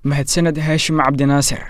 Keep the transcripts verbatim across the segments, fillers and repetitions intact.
mahadsaned Haashim Cabdinaasir.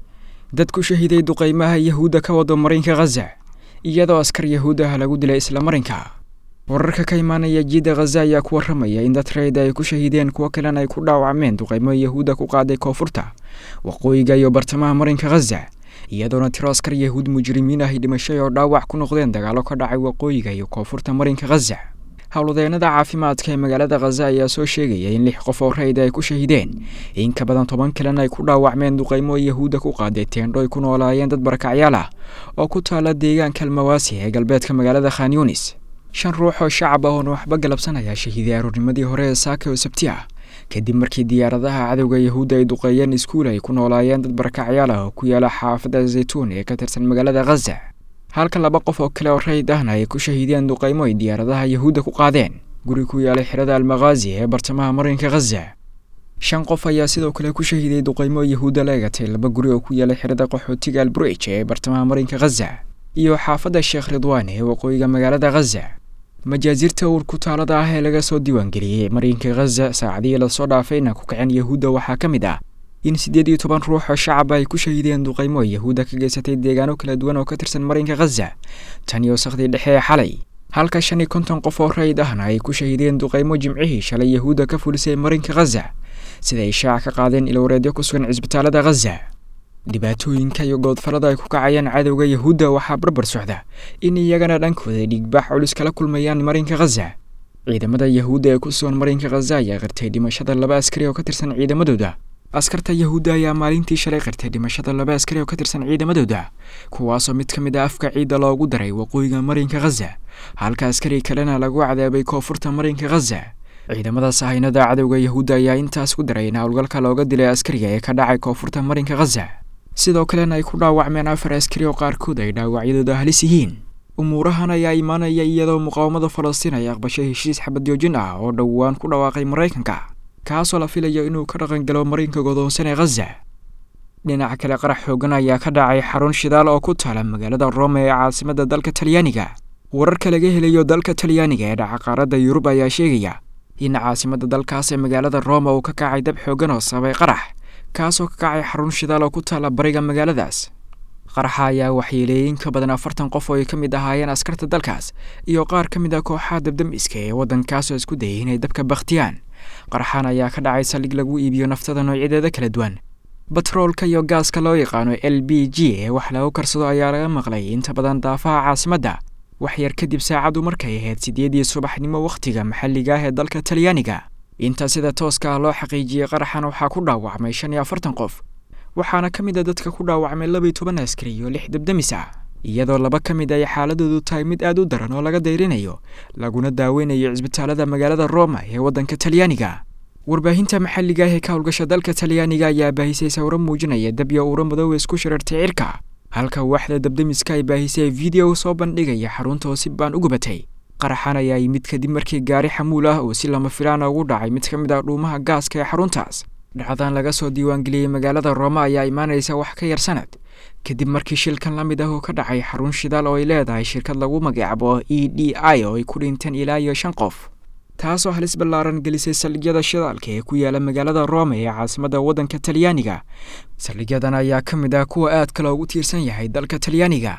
Dadku shahiday duqeymaha Yahuuda ka wada marinka Gaza iyadoo askar Yahuudaha lagu dilay isla marinka. Wararka ka imaanaya jida Gaza ayaa ku waramaya in dad rayid ay ku shahideen kuwa kalena ay ku dhaawacmeen duqeymo Yahuuda ku qaaday koonfurta waqooyiga iyo bartamaha marinka Gaza iyadoo tiro askar Yahuud mujrimiin ah dhimashay oo dhaawac ku noqdeen dagaalo ka dhacay waqooyiga iyo koonfurta marinka Gaza. hawlwadeenada caafimaadka ee magaalada Gaza ayaa soo sheegaya in lix qof oo rayid ay ku shahideen in ka badan toban kalena ay ku dhaawacmeen duqeymo Yahuuda ku qaaday teendho ay ku noolaayeen dad barakacyaal ah oo ku taala deegaanka Almawaasi ee galbeedka magaalada Khan Yunis. shan ruux oo shacab ah oo waxba galabsanaya shahiiday aroornimadii hore ee Saaka oo Sabti ah kadib markii diyaaradaha cadawga Yahuuda ay duqeeyeen iskuul ay ku noolaayeen dad barakacyaal ah oo ku yaala xaafadda Zaytuun ee ka tirsan magaalada Gaza. halka laba qof oo kale oo rayid ahna ay ku shahideen duqeymo ay diyaaradaha Yahuuda ku qaadeen guri ku yaala xirada Al-Maghazi ee bartamaha marinka Gaza. shan qof ayaa sidoo kale ku shahiday duqeymo Yahuuda leegatay laba guri oo ku yaala xirada qaxootiga Al-Burj ee bartamaha marinka Gaza iyo xaafadda Sheekh Ridwaan ee waqooyiga magaalada Gaza. majaazirta ur ku taalada ah ee laga soo diiwaan geliyay marinka Gaza saacadii la soo dhaafayna ku kaceen Yahuuda waxaa ka mid ah in siddeed iyo toban ruux oo shacab ay ku shahideen duqeymo Yahuuda ka geysatay deegaano kala duwan oo ka tirsan marinka Gaza tan iyo saxdii dhexe ee xalay. halka shan iyo konton qof oo rayid ahna ay ku shahideen duqeymo jimcihii shalay Yahuuda ka fulisay marinka Gaza sida ay shaaca ka qaadeen ilowreedyo ku sugan cisbitaalada Gaza. dhibaatooyinka iyo goodfarada ay ku kacayaan cadawga Yahuuda waxaa barbar socda in iyagana dhankooda dhiigbax culus kala kulmayaan marinka Gaza. ciidamada Yahuuda ee ku sugan marinka Gaza ayaa qirtay dhimashada laba askari oo ka tirsan ciidamadooda. askarta Yahuuda ayaa maalintii shalay qirtay dhimashada laba askari oo ka tirsan ciidamadooda kuwaasoo mid ka mid ah afka ciida loogu daray waqooyiga marinka Gaza halka askari kalena lagu cadaabay koonfurta marinka Gaza. ciidamada sahaynada cadawga Yahuuda ayaa intaas ku daray in howlgalka looga dilay askariga ee ka dhacay koonfurta marinka Gaza sidoo kalena ay ku dhaawacmeen afar askari oo qaarkood ay dhaawacyadooda halis yihiin. umuurahan ayaa imaanaya iyadoo muqaawamada Falastiin ay aqbashay heshiis xabad joojin ah oo dhowaan ku dhawaaqay Mareykanka kaasoo la filayo inuu ka dhaqan galo marinka godoonsan ee Gaza. dhinaca kale qarax xoogan ayaa ka dhacay xarun shidaal oo ku taala magaalada Rome ee caasimadda dalka Talyaaniga. wararka laga helayo dalka Talyaaniga ee dhaca qaaradda Yurub ayaa sheegaya in caasimadda dalkaas ee magaalada Rome uu ka kacay dab xoogan oo sababay qarax kaasoo ka kacay xarun shidaal oo ku taala bariga magaaladaas. qaraxa ayaa waxyeeleeyay in ka badan afartan qof oo ay ka mid ahaayeen askarta dalkaas iyo qaar ka mid ah kooxaha dabdamiska ee waddankaas oo isku dayay inay dabka bakhtiyaan. qaraxan ayaa ka dhacay saldhig lagu iibiyo naftada noocyadeeda kala duwan. batroolka iyo gaaska loo yaqaano L P G ee wax lagu karsado ayaa laga maqlay inta badan daafaha caasimadda wax yar kadib saacadu markay ahayd sideedii subaxnimo waqtiga maxalliga ah ee dalka Talyaaniga. inta sida tooska ah loo xaqiijiyay qaraxan waxaa ku dhaawacmay shan iyo afartan qof waxaana ka mid ah dadka ku dhaawacmay laba iyo toban askari iyo lix dabdamis ah iyadoo laba ka mid ay xaaladoodu tahay mid aad u daran oo laga dayrinayo laguna daaweynayo cisbitaalada magaalada Roma ee waddanka Talyaaniga. warbaahinta maxalliga ah ee ka howlgasha dalka Talyaaniga ayaa baahisay sawirro muujinaya dab iyo uuro madow isku shirartay cirka halka waaxda dabdamiska ay baahisay video soo bandhigaya xarunta oo si baan u gubatay. qaraxan ayaa yimid kadib markii gaari xamuul ah oo si lama filaan ugu dhacay mid ka mid ah dhuumaha gaaska ee xaruntaas. dhacdadan laga soo diiwaan geliyay magaalada Roma ayaa imaanaysa wax ka yar sanad kadib markii shilkan la mid ah oo ka dhacay xarun shidaal oo ay leedahay shirkad lagu magacaabo E D I oo ay ku dhinteen ilaa iyo shan qof taasoo halis ballaaran gelisay saldhigyada shidaalka ee ku yaala magaalada Rome ee caasimadda waddanka Talyaaniga. saldhigyadan ayaa ka mid ah kuwa aadka loogu tiirsan yahay dalka Talyaaniga.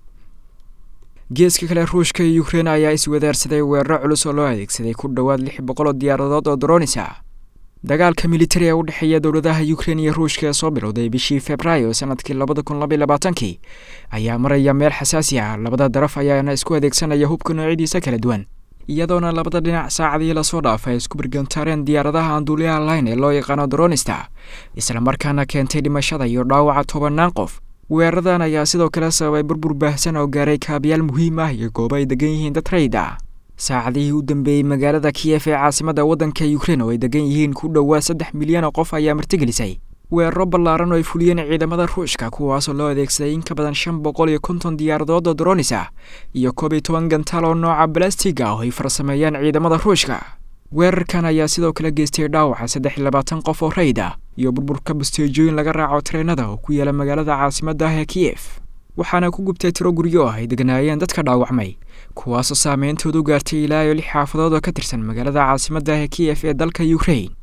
geeska kale Ruushka iyo Ukraine ayaa iswadaarsaday weeraro culus oo loo adeegsaday ku dhawaad lix boqol oo diyaaradood oo drones ah. dagaalka militari ee u dhexeeya dowladaha Ukraine iyo Ruushka ee soo bilowday bishii Febraayo sanadkii laba kun laba iyo labaatan ayaa maraya meel xasaasi ah. labada daraf ayaana isku adeegsanaya hubka noocyadiisa kala duwan iyadoona labada dhinac saacadii la soo dhaafay isku birgantaareen diyaaradaha aan duuliyaha lahayn ee loo yaqaano dronista isla markaana keentay dhimashada iyo dhaawaca tobanaan qof. weeraradan ayaa sidoo kale sababay burbur baahsan oo gaaray kaabiyaal muhiim ah iyo goobo ay degan yihiin dad rayid ah. saacadihii u dambeeyay magaalada Kiev ee caasimadda waddanka Ukraine oo ay degan yihiin ku dhawaad saddex milyan oo qof ayaa martigelisay weeraro ballaaran oo ay fuliyeen ciidamada Ruushka kuwaasoo loo adeegsaday in ka badan shan boqol iyo konton diyaaradood oo drones ah iyo koob iyo toban gantaal oo nooca balaastiga ah oo ay farsameeyeen ciidamada Ruushka. weerarkan ayaa sidoo kale geystay dhaawaca saddex iyo labaatan qof oo rayid ah iyo burburka basteejooyin laga raaco treenada oo ku yaala magaalada caasimadda ah ee Kiev. waxaana ku gubtay tiro guryo ah ay deganaayeen dadka dhaawacmay kuwaasoo saameyntoodu gaartay ilaa iyo lix xaafadood oo ka tirsan magaalada caasimadda ah ee Kiev ee dalka Ukraine.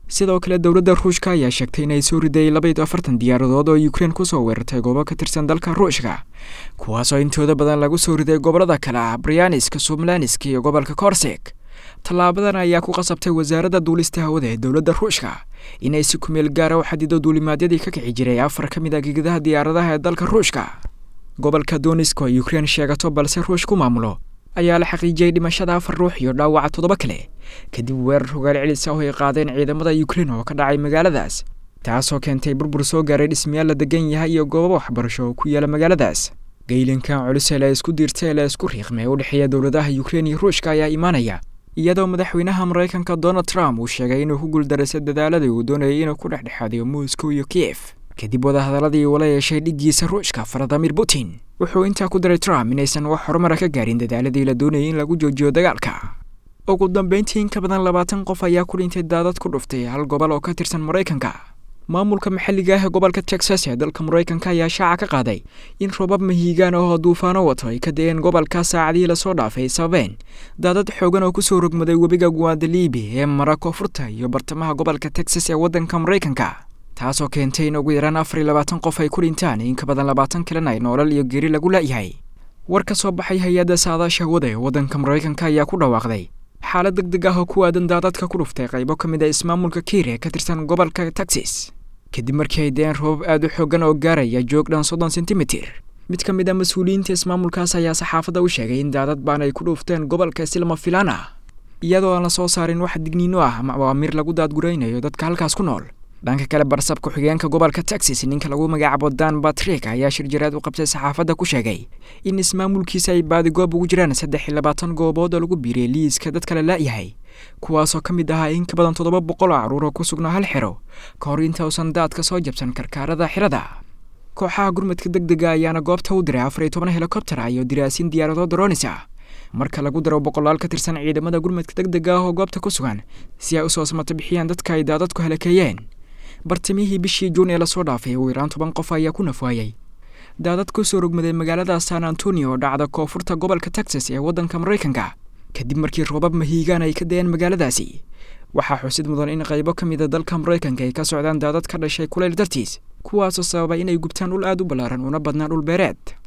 sidoo kale dowladda ruushka ayaa sheegtay inay soo riday laba iyo afartan diyaaradood oo Ukraine ku soo weerartay goobo ka tirsan dalka ruushka kuwaas oo intooda badan lagu soo riday gobolada kale ah Bryansk, Smolensk iyo gobolka Korsk. Tallaabadan ayaa ku qasabtay wasaaradda duulista hawada ee dowladda ruushka inay si ku meel gaar ah u xadido duulimaadyadii ka kici jiray afar ka mid ah gegadaha diyaaradaha ee dalka ruushka. gobolka Donetsk oo Ukraine sheegato balse ruushku maamulo ayaa la xaqiijiyay dhimashada afar ruux iyo dhaawaca toddoba kale kadib weerar rogaal celis ah oo ay qaadeen ciidamada Ukraine oo ka dhacay magaaladaas, taasoo keentay burbur soo gaaray dhismayaal la degan yahay iyo goobo waxbarasho oo ku yaala magaaladaas. Geylinkan culus ee la isku diirtay la isku riiqmay u dhexeeya dowladaha Ukraine iyo ruushka ayaa imaanaya iyadoo madaxweynaha Mareykanka Donald Trump uu sheegay inuu ku guuldareystay dadaaladii uu doonayay inuu ku dhexdhexaadiyo Moscow iyo Kiev kadib wadahadaladii uu la yeeshay dhigiisa ruushka Vladimir Putin. Wuxuu intaa ku daray Trump inaysan wax horumar ka gaarin dadaaladii la doonayay in lagu joojiyo dagaalka. ugu dambeyntii in ka badan labaatan qof ayaa ku dhintay daadad ku dhuftay hal gobol oo ka tirsan Mareykanka. maamulka maxalliga ah ee gobolka Texas ee dalka Mareykanka ayaa shaaca ka qaaday in roobab mahiigaan oo duufaano wato ay ka da'een gobolka saacadii la soo dhaafay sababeen daadad xoogan oo ku soo rogmaday webiga Guadalquivir ee mara koonfurta iyo bartamaha gobolka Texas ee waddanka Mareykanka, taasoo keentay in ugu yaraan afar iyo labaatan qof ay ku dhintaan in ka badan labaatan kalena ay nolol iyo geeri lagu laayahay. war ka soo baxay hay'adda saadaasha hawada ee waddanka Mareykanka ayaa ku dhawaaqday xaalad degdeg ah oo ku aadan daadadka ku dhuftay qaybo ka mid ah ismaamulka Kire ee ka tirsan gobolka Texas kadib markii ay deen roob aad u xooggan oo gaaraya joog dhan soddon sentimitir. mid ka mid ah mas'uuliyiinta ismaamulkaas ayaa saxaafadda u sheegay in daadad baan ay ku dhufteen gobolka si lama filaan ah iyadoo aan la soo saarin wax digniino ah ama awaamiir lagu daadguraynayo dadka halkaas ku nool. dhanka kale barsab ku-xigeenka gobolka Texas ninka lagu magacaabo Dan Patrick ayaa shir jiraad u qabtay saxaafadda ku sheegay in ismaamulkiisa ay baadigoob ugu jiraan saddex iyo labaatan goobood oo lagu biiriyay liiska dadka la laayahay kuwaasoo ka mid ahaa in ka badan toddoba boqol oo carruur oo ku sugnaa hal xero ka hor inta uusan daadka soo jabsan karkaarada xirada. kooxaha gurmadka degdega ayaana goobta u diray afar iyo toban helikobtar iyo diraasin diyaarado drones ah marka lagu daro boqolaal ka tirsan ciidamada gurmadka degdega ah oo goobta ku sugan si ay u soo samata bixiyaan dadka ay daadadku halakeeyeen. bartamihii bishii Juun ee la soo dhaafay ugu yaraan toban qof ayaa ku nafwaayay daadad ku soo rogmaday magaalada San Antonio oo dhacda koonfurta gobolka Texas ee waddanka Mareykanka kadib markii roobab mahiigaan ay ka da'een magaaladaasi. waxaa xusid mudan in qaybo ka mid ah dalka Mareykanka ay ka socdaan daadad ka dhashay kulayl dartiis kuwaasoo sababay inay gubtaan dhul aad u ballaaran una badnaan dhul beereed.